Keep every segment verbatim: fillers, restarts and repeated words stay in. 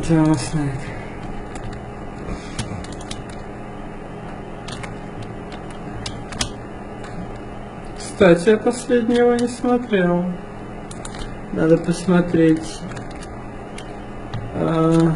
Джона Снайк. Кстати, я последнего не смотрел. Надо посмотреть. А,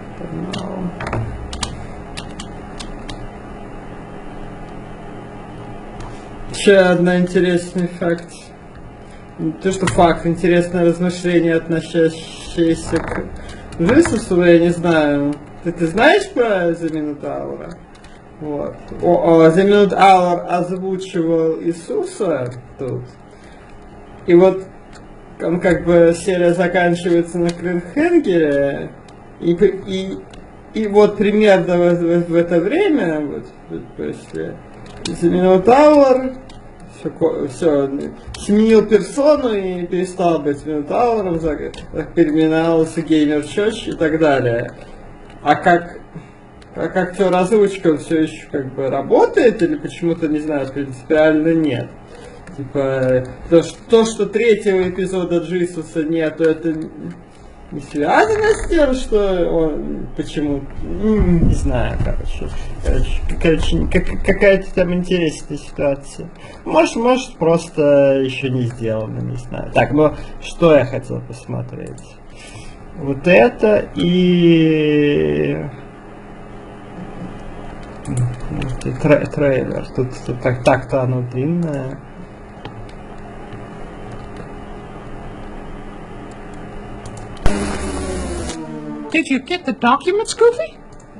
еще одна интересный факт. Не то, что факт, интересное размышление, относящееся к Джисусу, я не знаю. Ты, ты знаешь про The Minotaur? Вот. О, о, The Minotaur озвучивал Иисуса тут. И вот он как бы серия заканчивается на Клиффхенгере, и, и, и вот примерно в, в, в это время, вот, после The Minotaur все, все сменил персону и перестал быть Минотауром, переименовался Геймер Чёрч и так далее. А как а как все озвучка, он все еще как бы работает или почему-то, не знаю, принципиально нет. Типа, то, что, то, что третьего эпизода Джисуса нету, это не связано с тем, что он почему, не знаю, короче, короче, короче как, какая-то там интересная ситуация. Может, может, просто еще не сделано, не знаю. Так, ну, что я хотел посмотреть? Вот это и... Тре трейлер. Тут, тут так, так-то оно длинное. Did you get the documents, Goofy?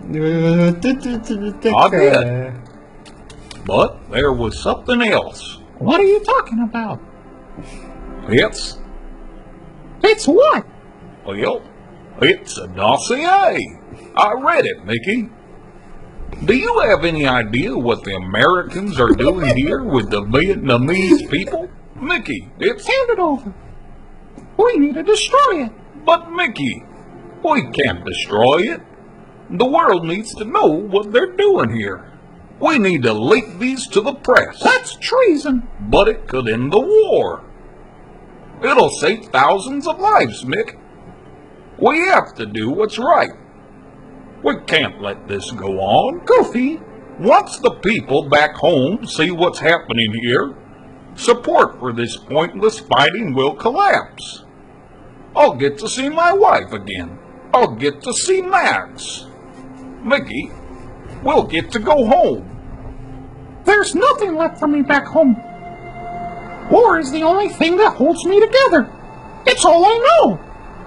I did. But there was something else. What are you talking about? It's... It's what? Well, it's a dossier. I read it, Mickey. Do you have any idea what the Americans are doing here with the Vietnamese people? Mickey, it's... Hand it over. We need to destroy it. But Mickey, we can't destroy it. The world needs to know what they're doing here. We need to leak these to the press. That's treason. But it could end the war. It'll save thousands of lives, Mick. We have to do what's right. We can't let this go on. Goofy, once the people back home see what's happening here, support for this pointless fighting will collapse. I'll get to see my wife again. I'll get to see Max. Mickey, we'll get to go home. There's nothing left for me back home. War is the only thing that holds me together. It's all I know.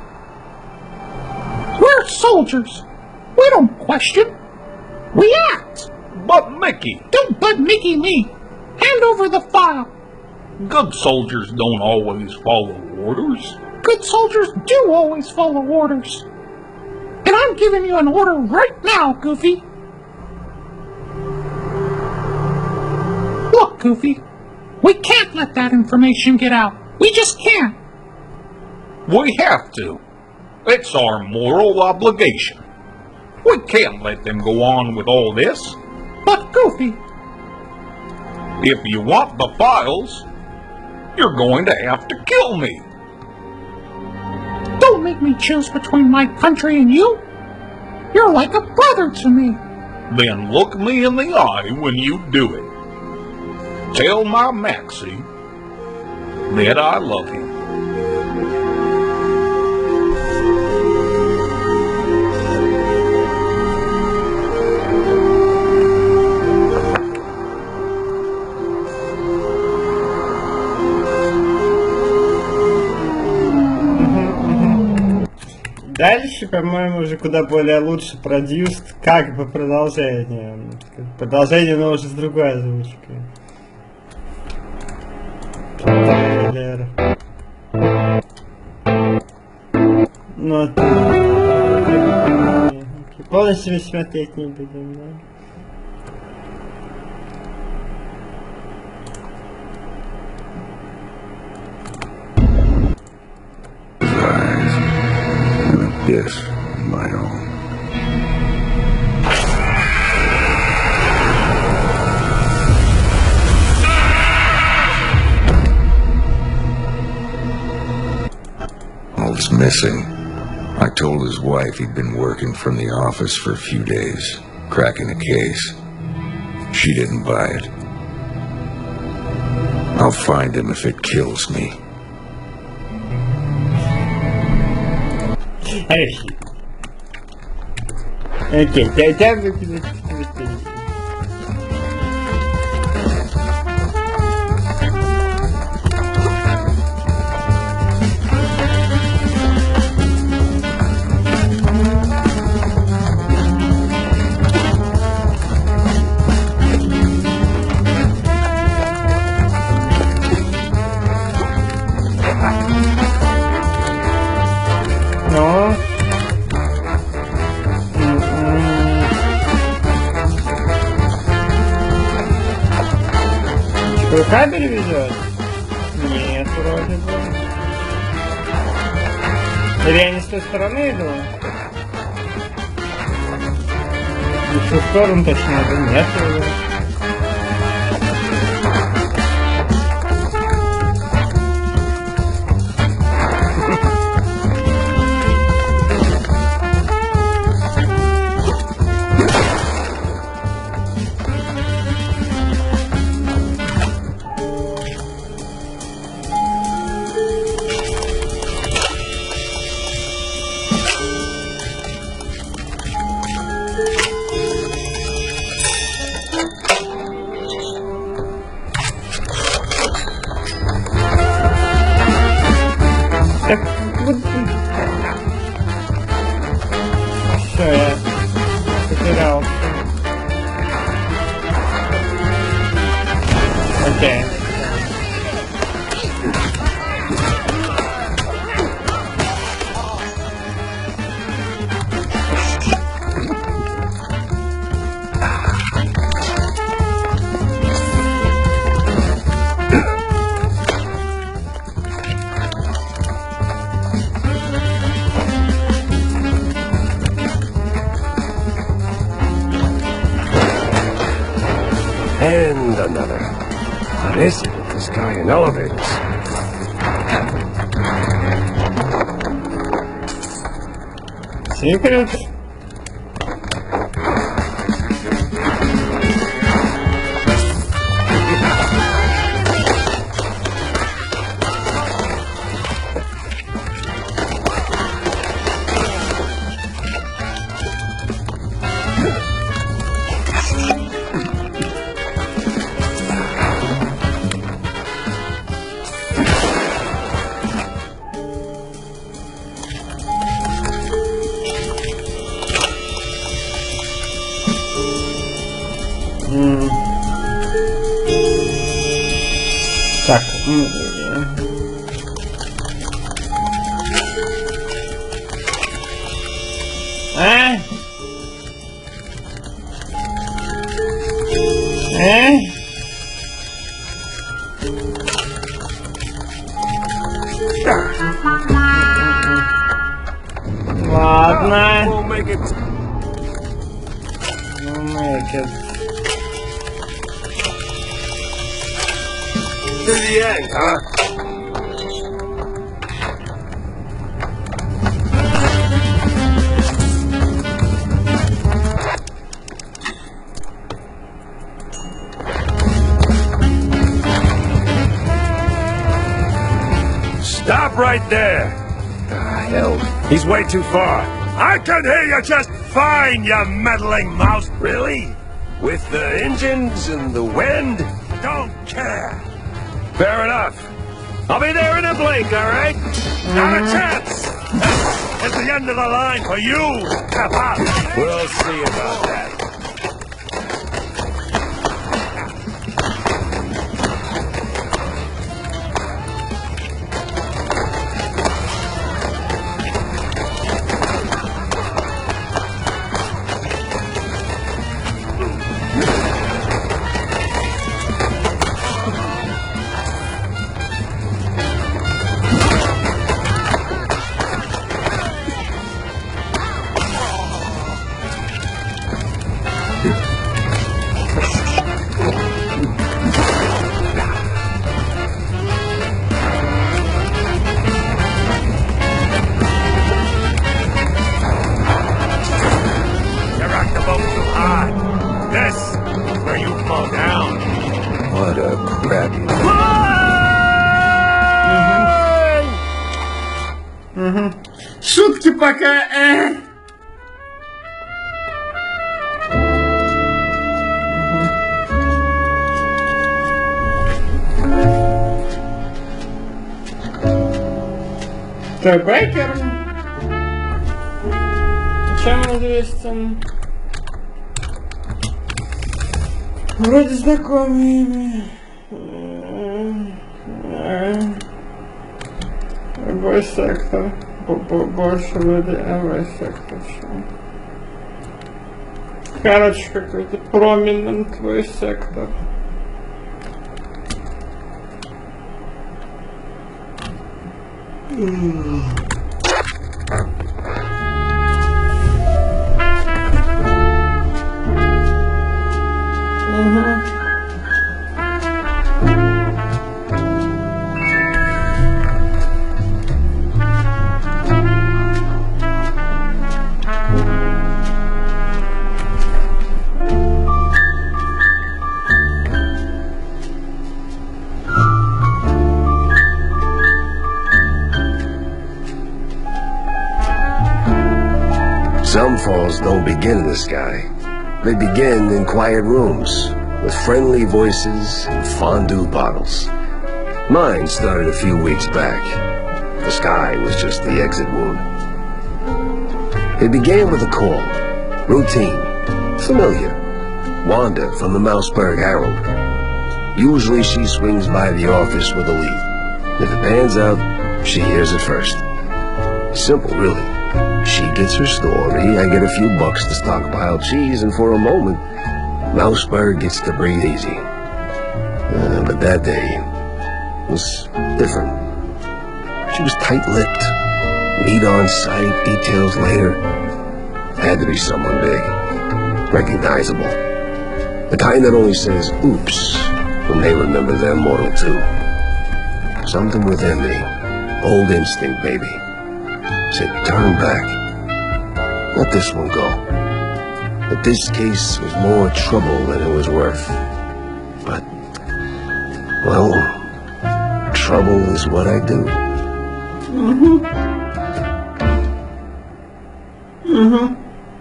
We're soldiers. We don't question. We act. But Mickey. Don't but Mickey me. Hand over the file. Good soldiers don't always follow orders. Good soldiers do always follow orders. And I'm giving you an order right now, Goofy. Look, Goofy. We can't let that information get out. We just can't. We have to. It's our moral obligation. We can't let them go on with all this. But, Goofy... If you want the files, you're going to have to kill me. Don't make me choose between my country and you. You're like a brother to me. Then look me in the eye when you do it. Tell my Maxie that I love him. Дальше, по-моему, уже куда более лучше продюст, как бы продолжение. Продолжение, но уже с другой озвучкой. Трейлер. Ну, полностью смотреть не будем, да? Yes, my own. All that's missing I told his wife he'd been working from the office for a few days, cracking a case. She didn't buy it. I'll find him if it kills me. Окей, да, да, но... Что, кабель везет? Нет, вроде бы. Или я не с той стороны иду? Не в ту сторону, точнее, да нет вроде. Так, вот... Все, я потерялся. Окей. And another. What is it with this guy in elevators? Secret? М. Так. м, э. А? Э? Ладно. We'll make it. Ну, make it. To the end, huh? Stop right there! Ah, hell. He's way too far. I can hear you just fine, you meddling mouse. Really? With the engines and the wind? Don't care. Fair enough. I'll be there in a blink, all right? Not a chance. It's the end of the line for you. We'll see about that. Угу. Шутки пока. Э. Так, Бейкер. Чем он известен? Вроде знакомый. Бой сектор. Больше вроде Бой сектор. Короче, какой-то проминент твой сектор. Mm. Some falls don't begin in the sky. They begin in quiet rooms, with friendly voices and fondue bottles. Mine started a few weeks back. The sky was just the exit wound. It began with a call. Routine. Familiar. Wanda from the Mouseburg Herald. Usually she swings by the office with a lead. If it pans out, she hears it first. Simple, really. She gets her story, I get a few bucks to stockpile cheese, and for a moment, Mouseburg gets to breathe easy. Uh, but that day was different. She was tight-lipped. Meat on sight, details later. Had to be someone big. Recognizable. The kind that only says, oops, when they remember their mortal too. Something within me. Old instinct, baby. Said, turn back. Let this one go. But this case was more trouble than it was worth. But, well, trouble is what I do. Mm-hmm. Mm-hmm.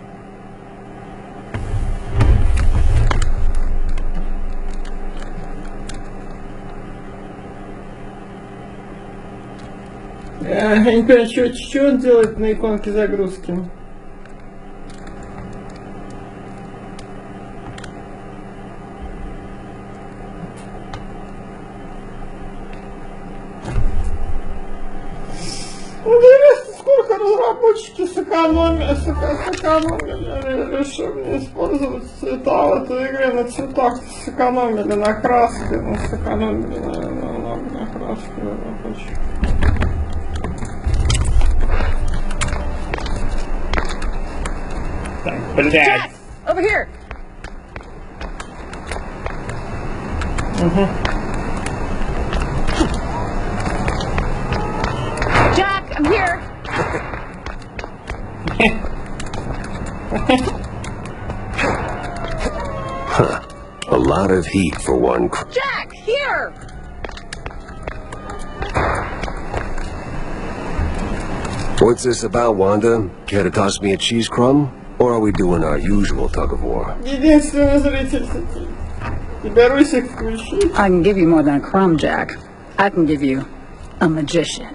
Я не понимаю, что, что он делает на иконке загрузки. Интересно, сколько разработчики сэкономили, сэкономили, решили использовать цвета в этой игре. На цветах сэкономили, на краске, но сэкономили, наверное, много на краске разработчики. Jack, over here. Mm-hmm. Jack, I'm here. Huh. A lot of heat for one. Jack, here. What's this about, Wanda? Care to toss me a cheese crumb? Or are we doing our usual tug of war? Единственный зритель. Тебя Русик включи. I can give you more than a crumb, Jack. I can give you a magician.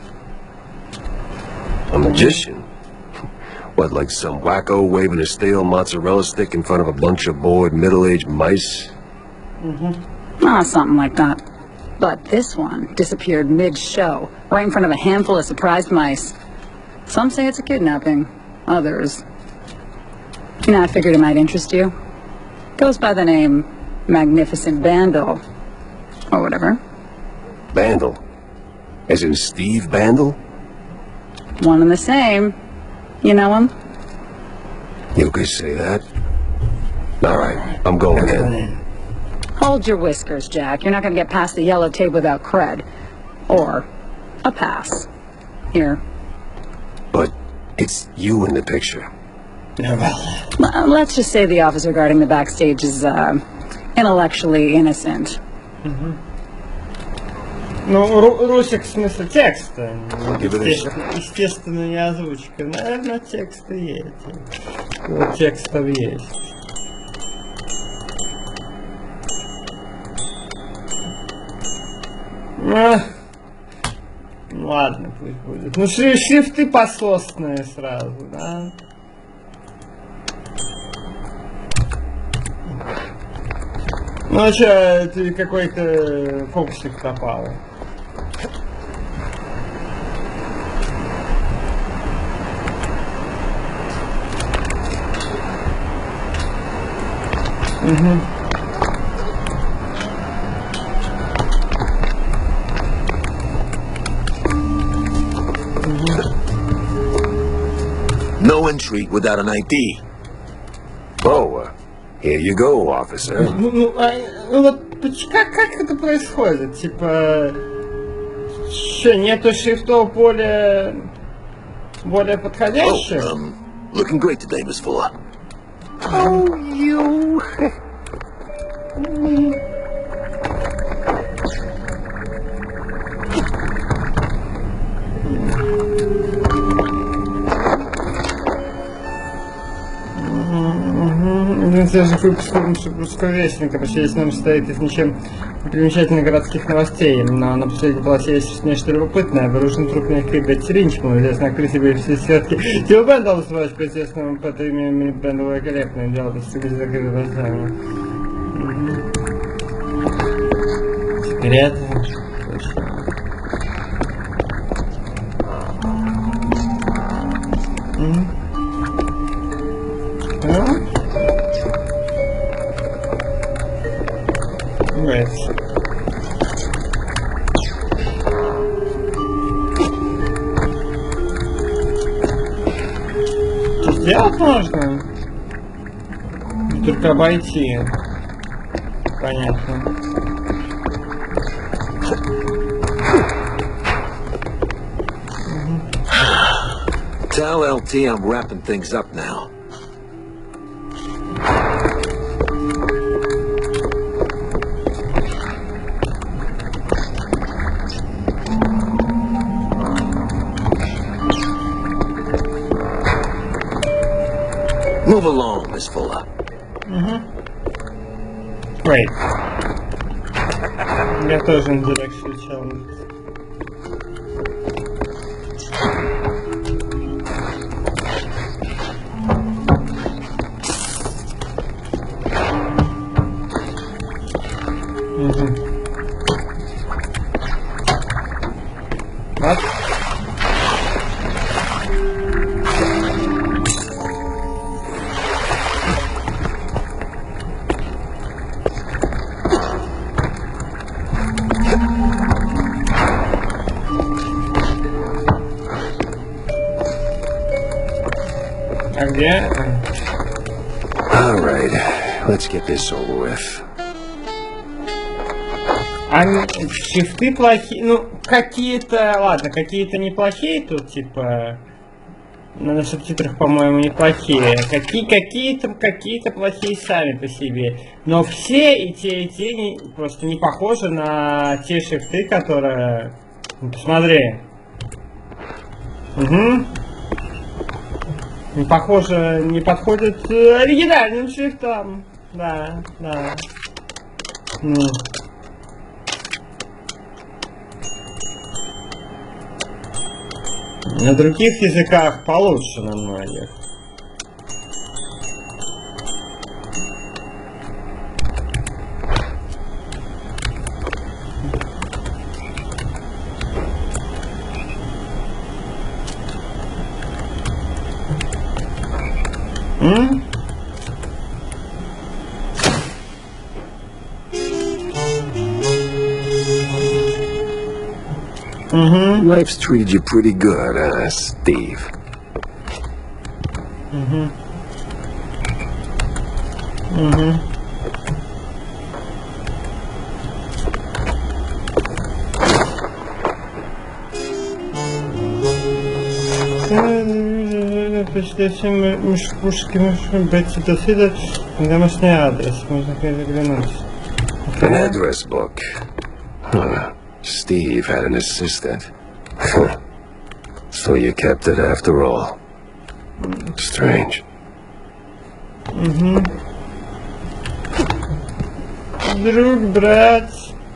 A magician? What, like some wacko waving a stale mozzarella stick in front of a bunch of bored middle-aged mice? Mm-hmm. Ah, something like that. But this one disappeared mid-show, right in front of a handful of surprised mice. Some say it's a kidnapping. Others... You know, I figured it might interest you. Goes by the name Magnificent Bandle. Or whatever. Bandle? As in Steve Bandle? One and the same. You know him? You could say that. Alright, I'm going in. Hold your whiskers, Jack. You're not going to get past the yellow tape without cred. Or a pass. Here. But it's you in the picture. Well, let's just say the officer guarding the backstage is uh, intellectually innocent. Mm-hmm. Ну, ру русик в смысле текста. Естественно, естественно, не озвучка. Наверное, тексты есть. Вот текстов есть. А, ладно, пусть будет. Ну, шри шрифты пососные сразу, да? Ну, а чё, ты какой-то фокусик попал. Угу. No entry without an I D. Oh, uh, here you go, officer. Ну, ну, а, ну вот как, как это происходит? Типа, что, нету шрифтов более, более подходящих? Oh, um, looking great today, Miss Fuller. Oh, you... Свежих выпусков русского вестника, почти весь номер состоит из ничем примечательных городских новостей, но на последней полосе есть нечто любопытное. Обнаружен труп некой Бетти Ринчман, известной актрисе бывшей светки. Тима Бендал называется по известному под именем Бенда великолепное дело, достигли закрытого глазами. Теперь это... Что сделать можно? Только обойти. Понятно. Tell L T I'm wrapping things up now. Move along, Miss Fuller. Mm-hmm. Great. Я тоже интеллект включал. Угу. Вот. А где? All right, let's get this over with. Они, шрифты плохие, ну, какие-то, ладно, какие-то неплохие тут, типа, на субтитрах, по-моему, неплохие. Какие, какие-то, какие-то плохие сами по себе. Но все и те, и те не, просто не похожи на те шрифты, которые... Ну, посмотри. Угу. Не похоже, не подходит оригинальным шрифтам. Да, да. Ну. На других языках получше на многих. М? Mm-hmm. Life's treated you pretty good, uh, Steve. Mm-hmm. Mm-hmm. Почти все мышкушки, Бетти до свида, домашний адрес, можно заглянуть. An address book. Huh. Steve had an assistant. So you kept it after all. Strange. Угу. Друг, брат.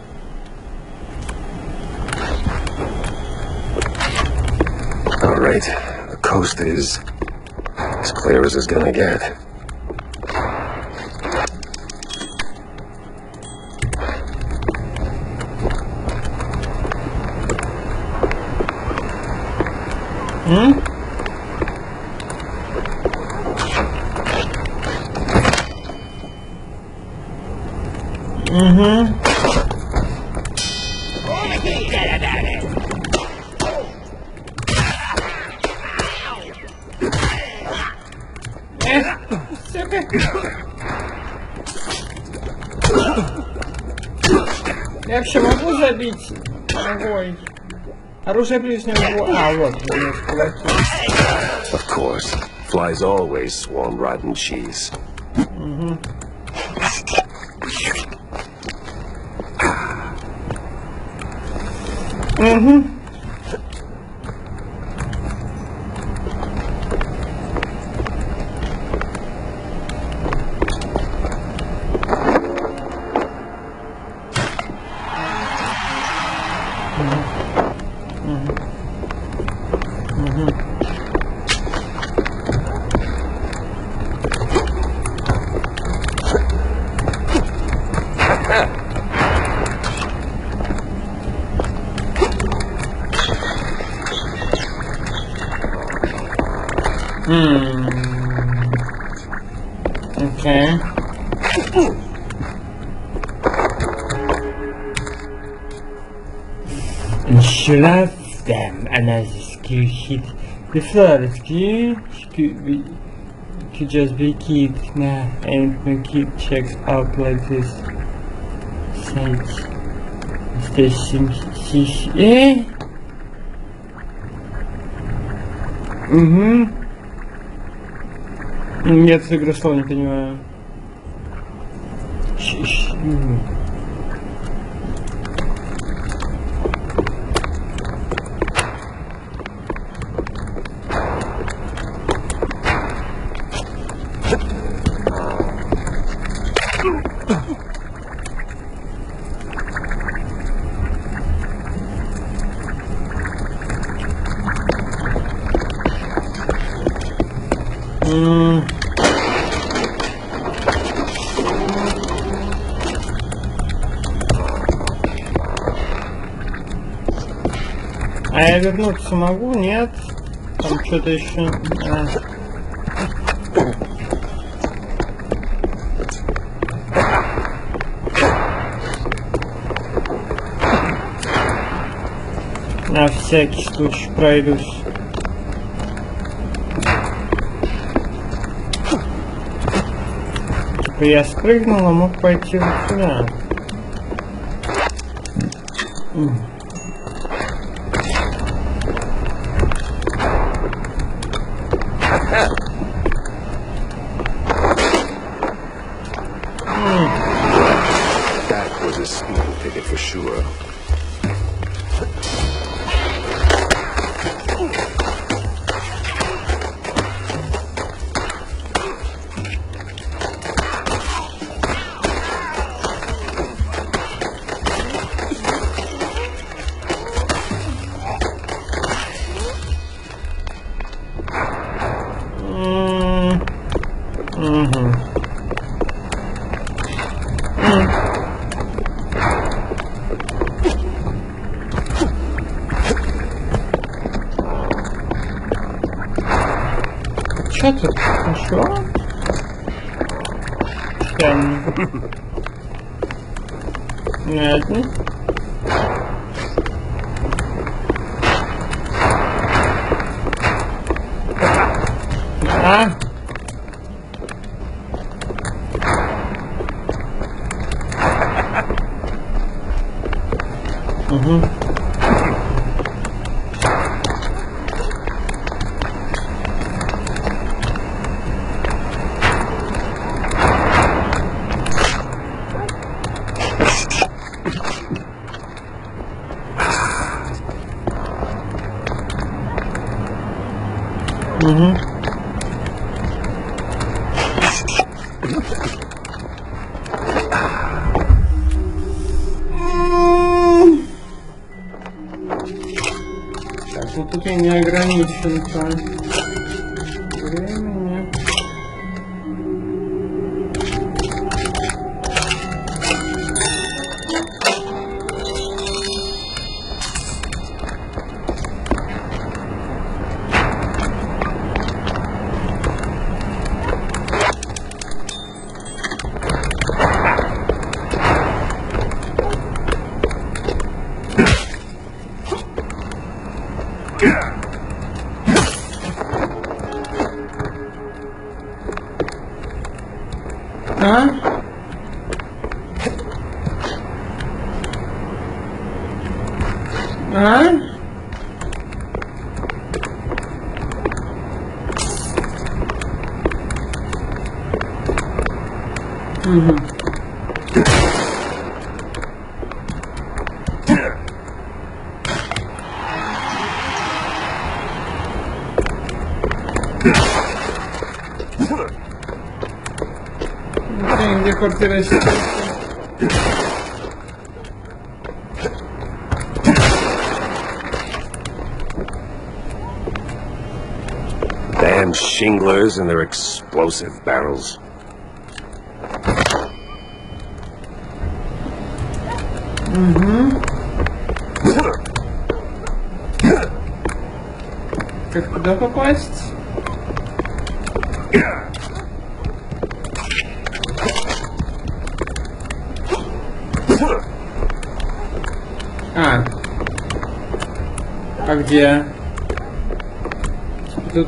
All right, the coast is as clear as it's gonna get. Hmm? Mm-hmm. Я вообще могу забить ногой? Оружие ближнего боя. А, вот, есть кулаки. Of course. Flies always swarm rotten cheese. Mm-hmm. Mm-hmm. Hmm. Okay. And she left them another skill sheet. The first skill could be could just be kid. Nah, ain't no kid checks out like this. Sites. Station six. Eh? Mm-hmm. Нет, игры слова не понимаю. Щ -щ М. А я вернуться могу? Нет? Там что-то еще. А. На всякий случай пройдусь. Типа я спрыгнул, а мог пойти вот сюда. That was a speeding ticket for sure. Угу. Что тут? Еще? Странно. Ладно. А? Угу. Угу. Так, ну тут я не ограничен по времени. А? А? Угу. Где квартира сейчас? Damn shinglers and their explosive barrels. Угу. Как туда попасть? А. А где? Тут.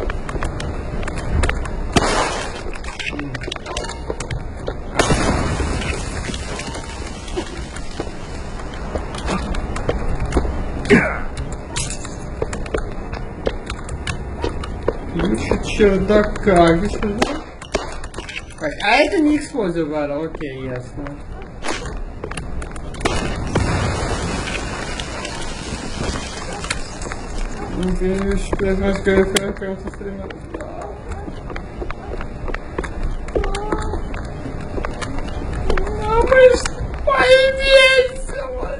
Ключ чердака. Где чердак? А это не эксплозия бара, окей, ясно. Видишь, плазмовская прям со стороны. А мы ж повесила!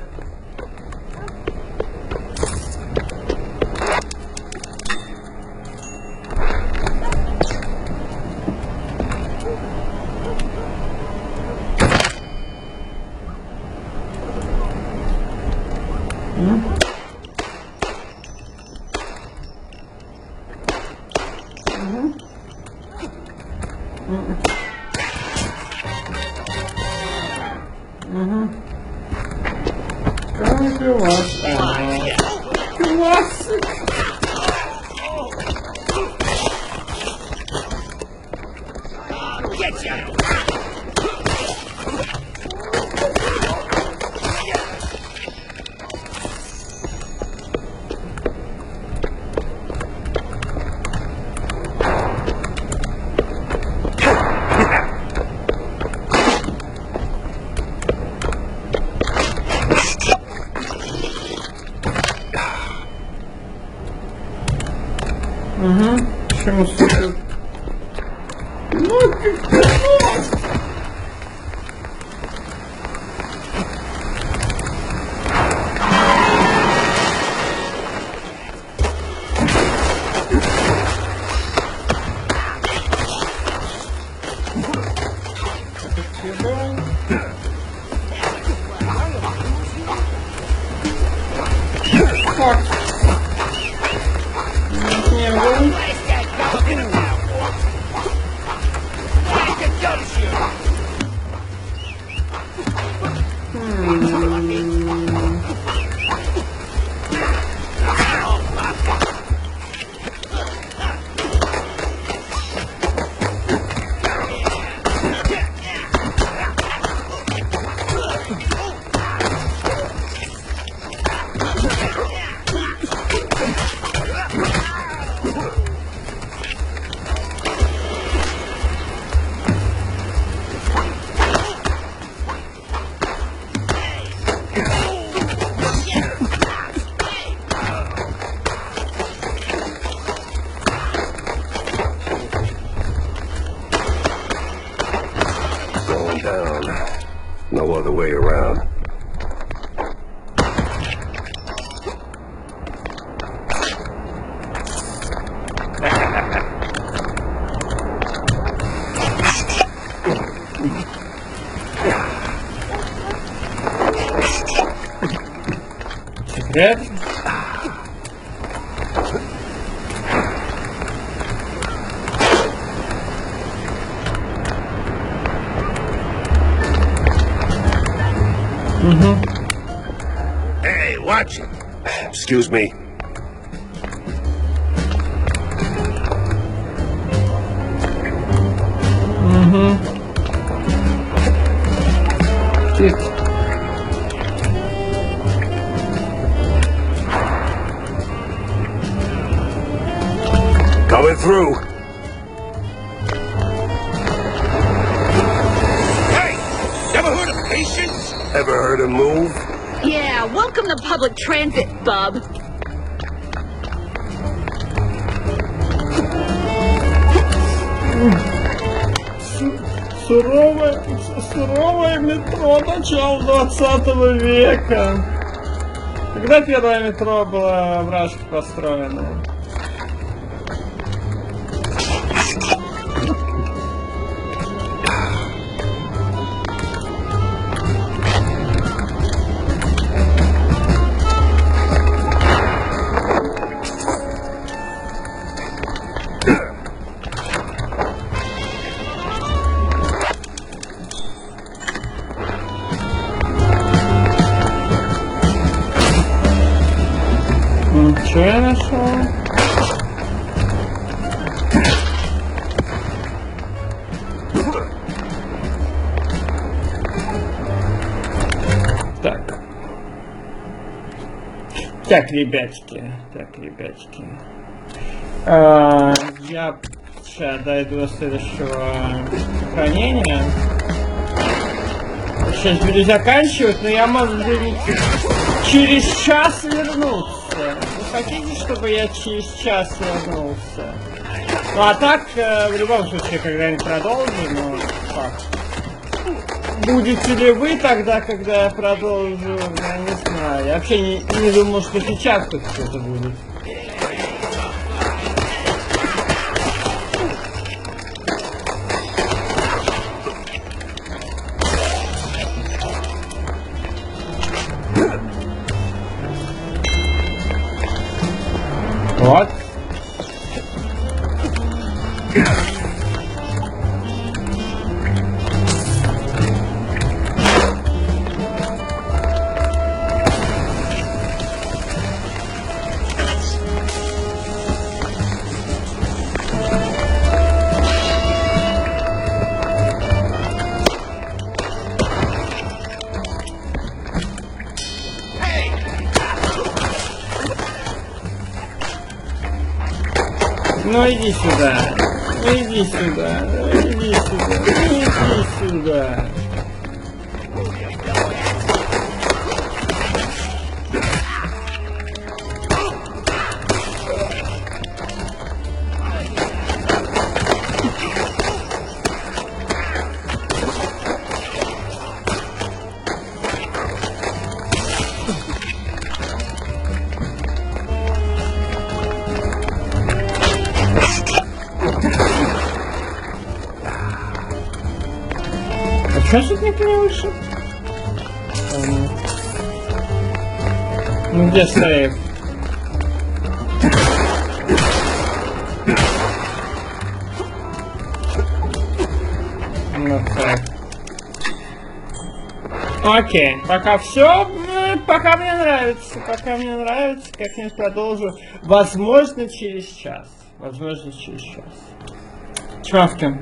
Угу. Как у вас? Классик! Угу. Почему супер? Ну, как-то Fuck. Не было. no other way around. Секрет? Hey, watch it. Excuse me. Тихо. Coming through. Hey! Never heard of patience? Ever heard of move? Yeah, welcome to public transit, bub. Суровое, суровое метро начала двадцатого века. Когда первое метро было в Рашке построено? Что я нашел? Так. Так, ребятки. Так, ребятки. А, я сейчас дойду до следующего сохранения. Сейчас буду заканчивать, но я могу через час вернуться. Вы хотите, чтобы я через час вернулся? Ну а так, э, в любом случае, когда-нибудь продолжим, но факт. Будете ли вы тогда, когда я продолжу, я не знаю. Я вообще не, не думал, что сейчас тут что-то будет. Вот. Ну иди сюда, ну иди сюда, ну иди сюда, ну иди сюда. Что тут не вышел? Ну где сейф? Ну так. Окей, пока все, пока мне нравится, пока мне нравится, как-нибудь продолжу. Возможно через час. Возможно через час. Чавки.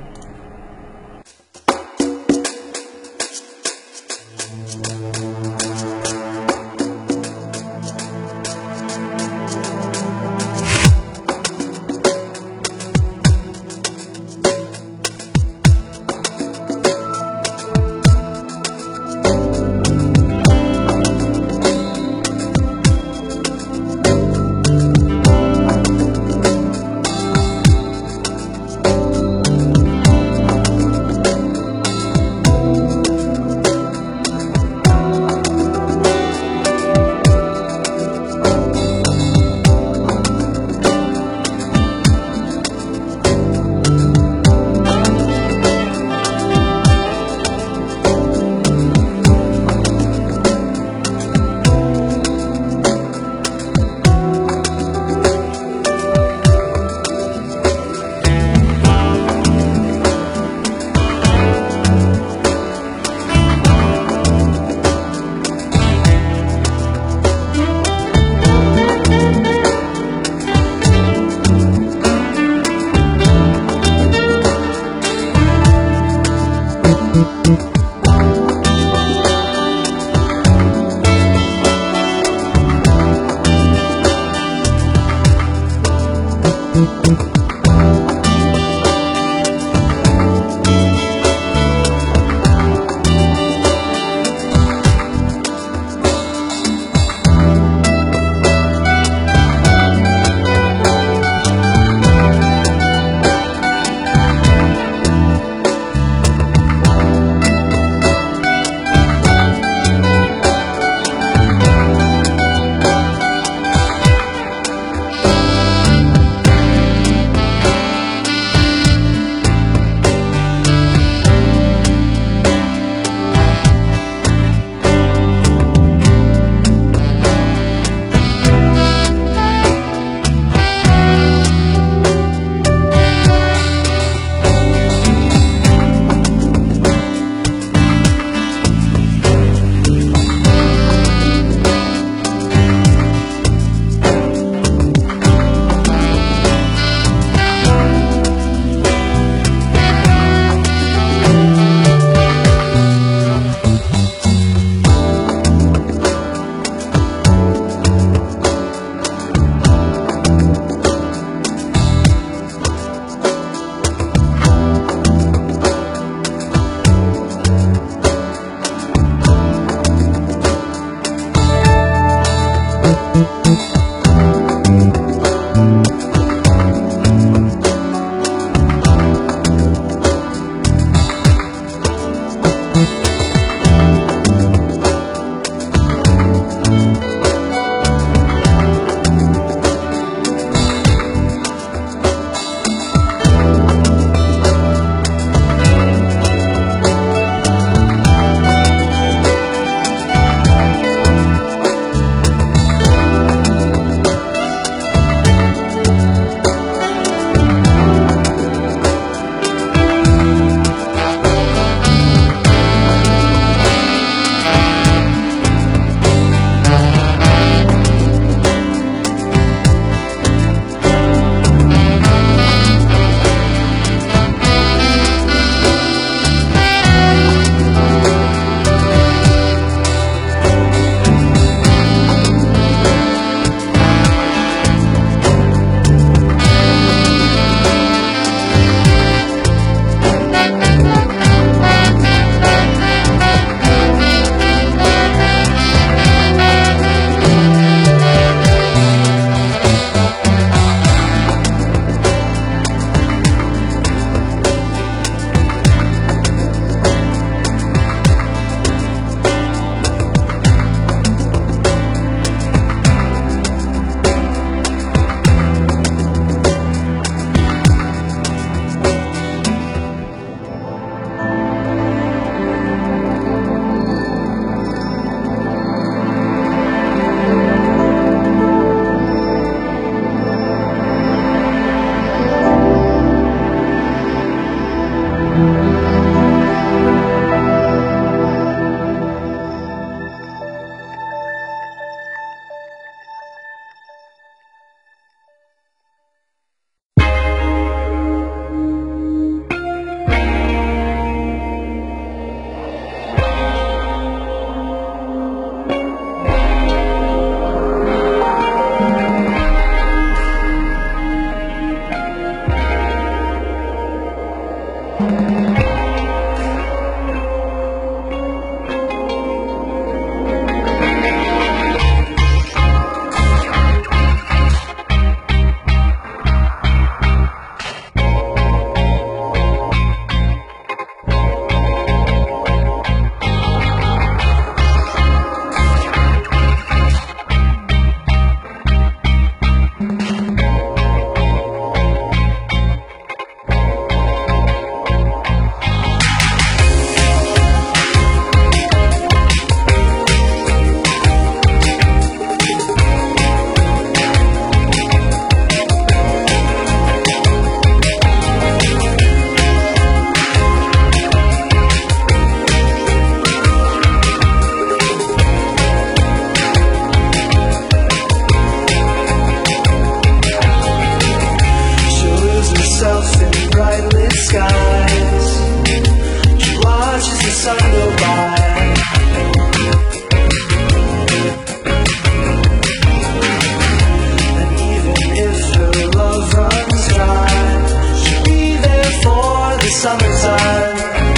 summertime.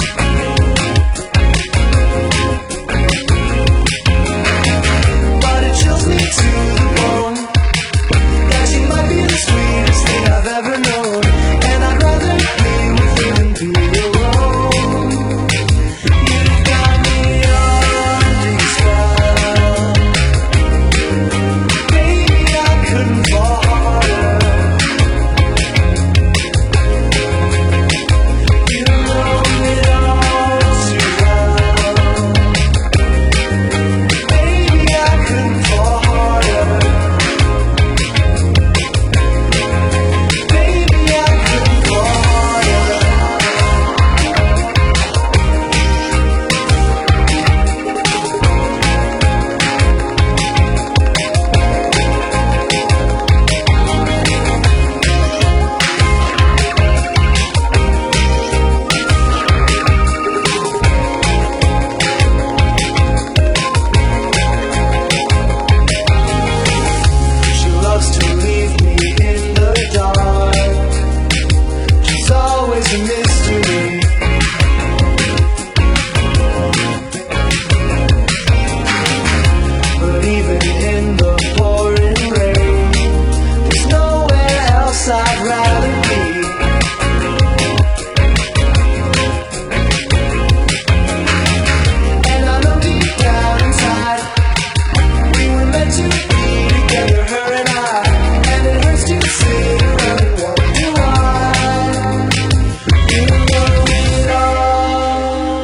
But it chills me to the bone that you might be the sweetest thing I've ever known, and I'd rather be with you than be alone. You've got me under your spell. Baby, I couldn't fall harder. You know it all too well. Baby, I couldn't fall harder. Baby, I couldn't fall harder. She loves to leave me in the dark. She's always a mystery. But even in the pouring rain, there's nowhere else I'd rather be. And I know deep down inside we were meant to be together, her and I. And it hurts to sit around and wonder why. You know it all.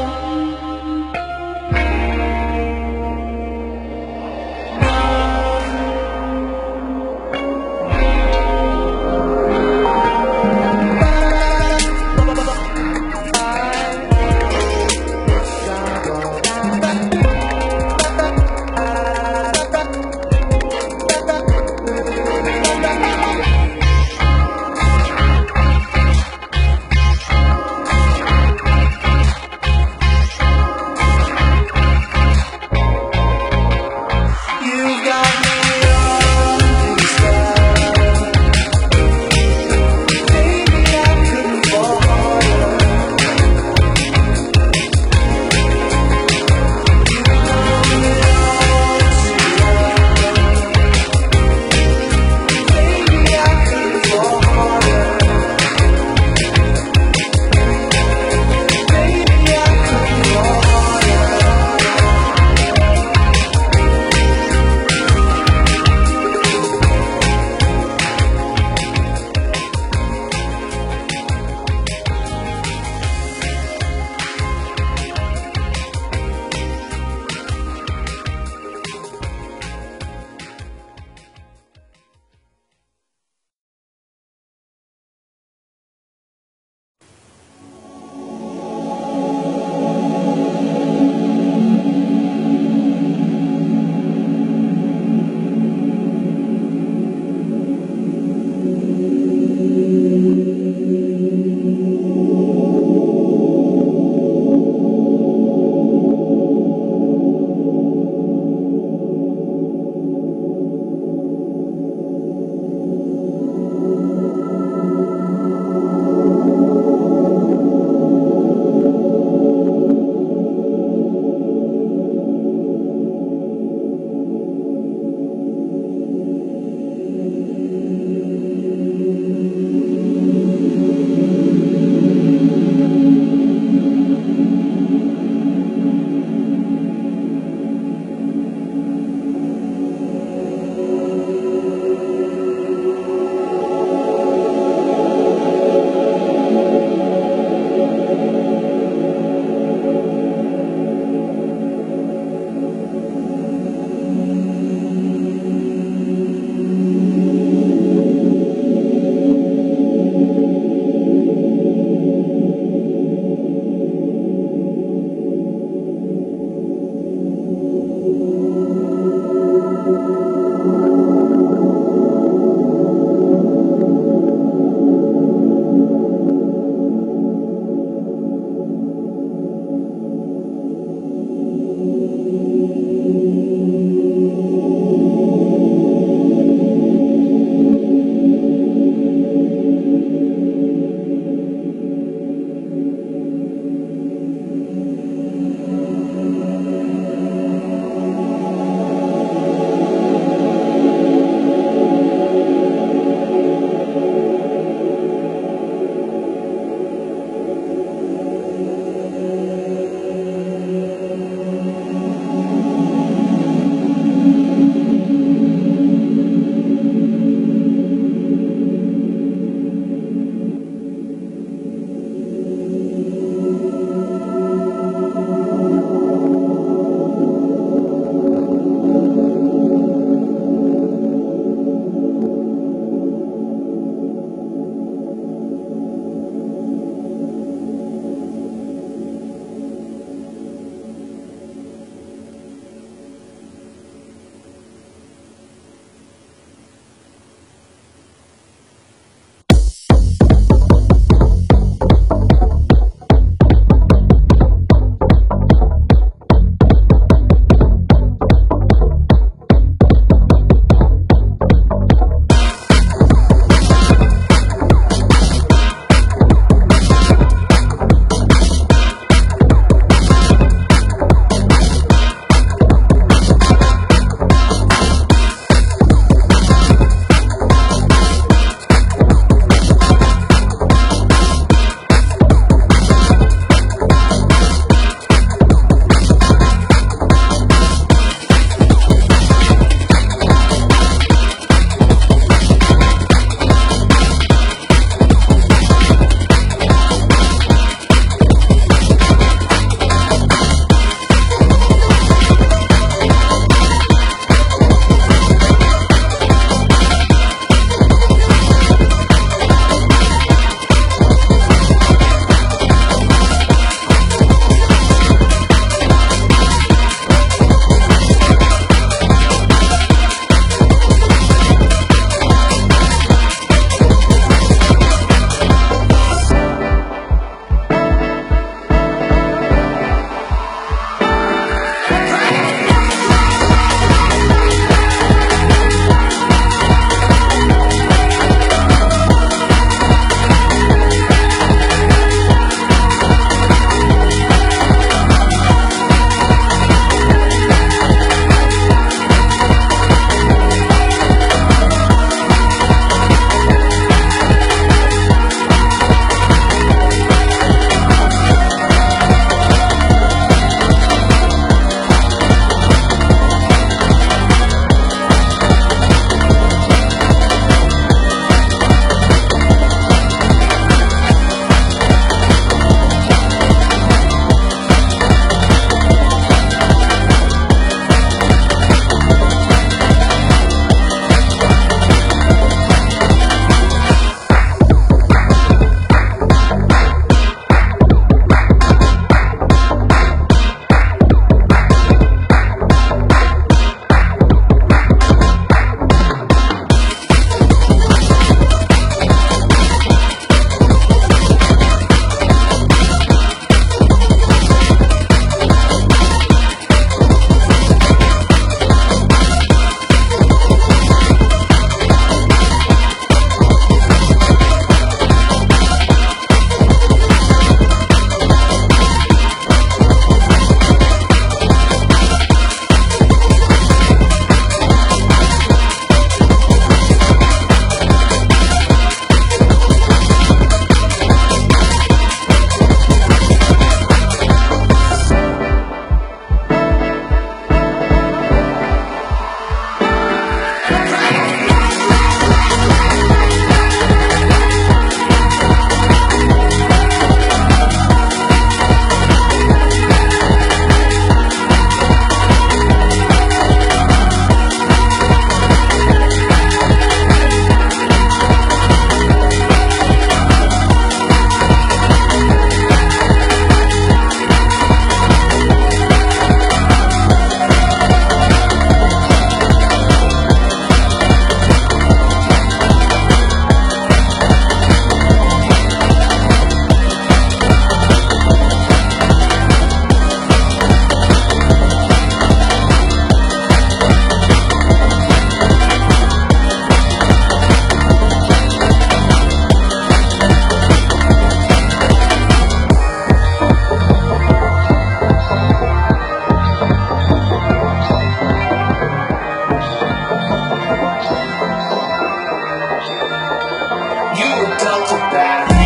dealt a bad hand.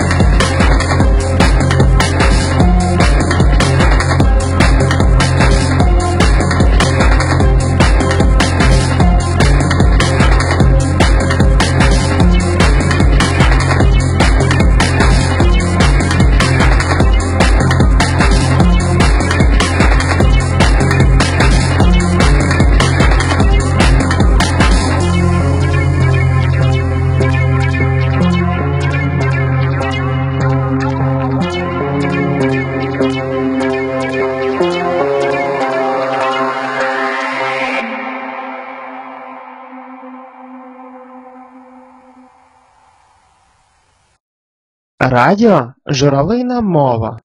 Радіо – журавлина мова.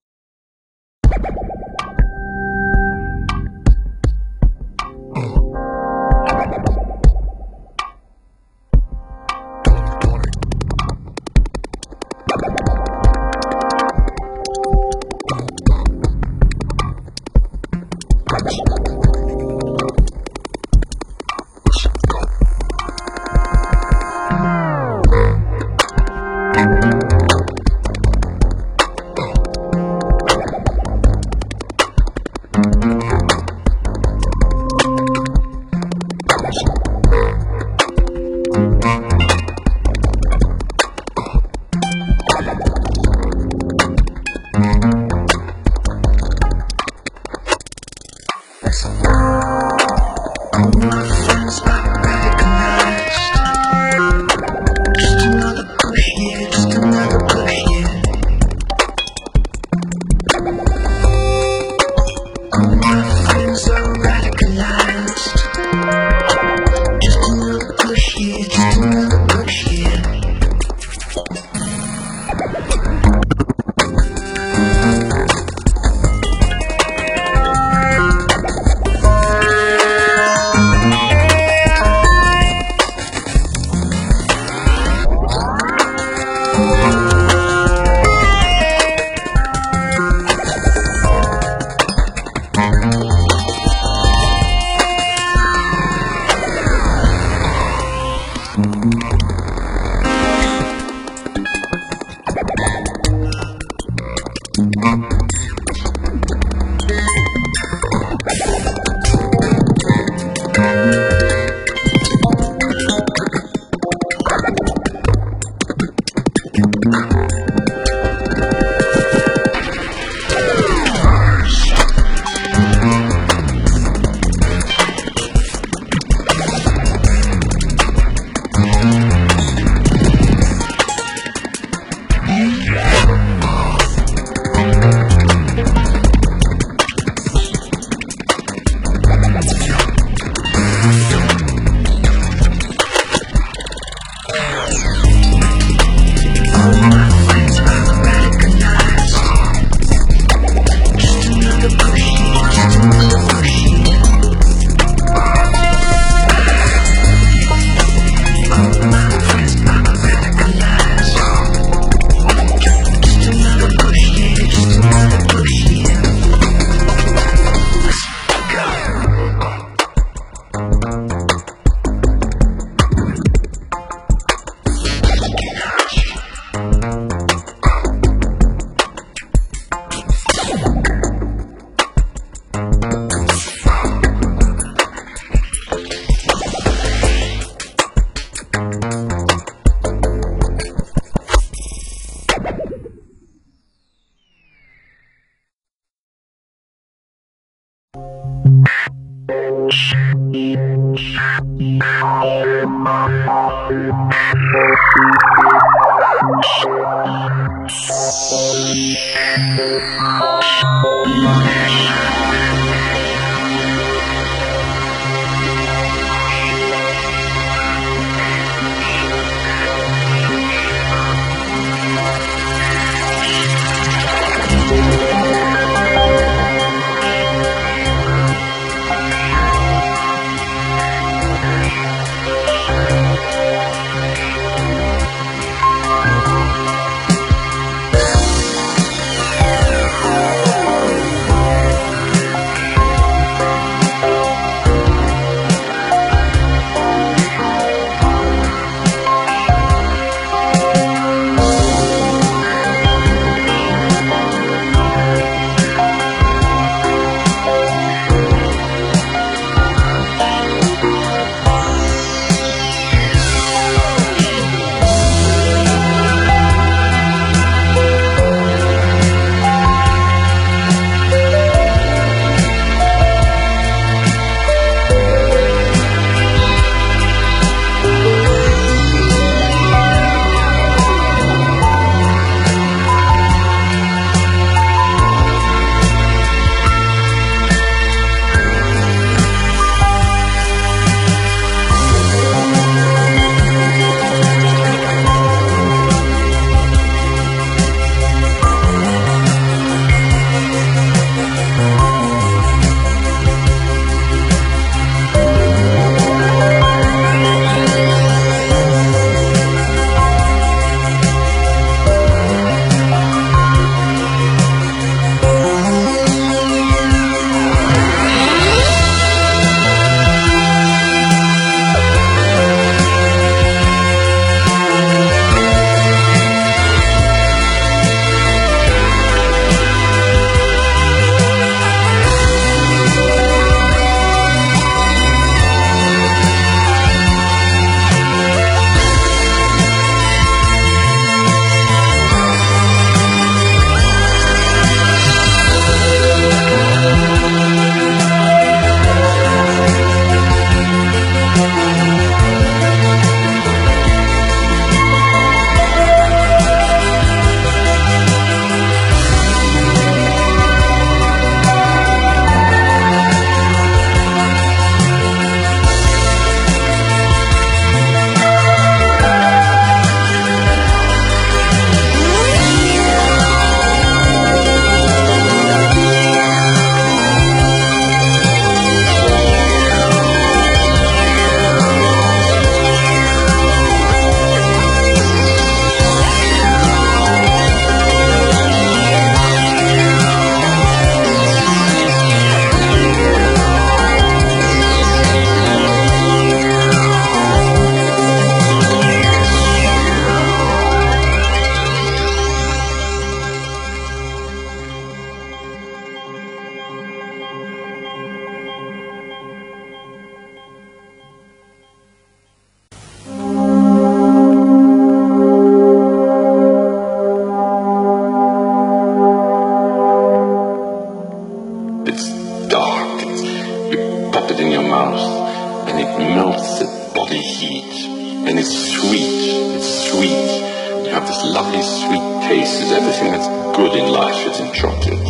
this lovely sweet taste as everything that's good in life is in chocolate.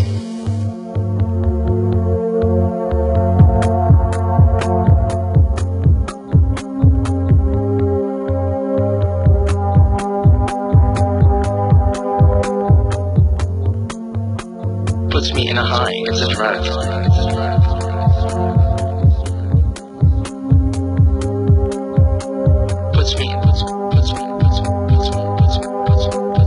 Puts me in a high, it's a drug.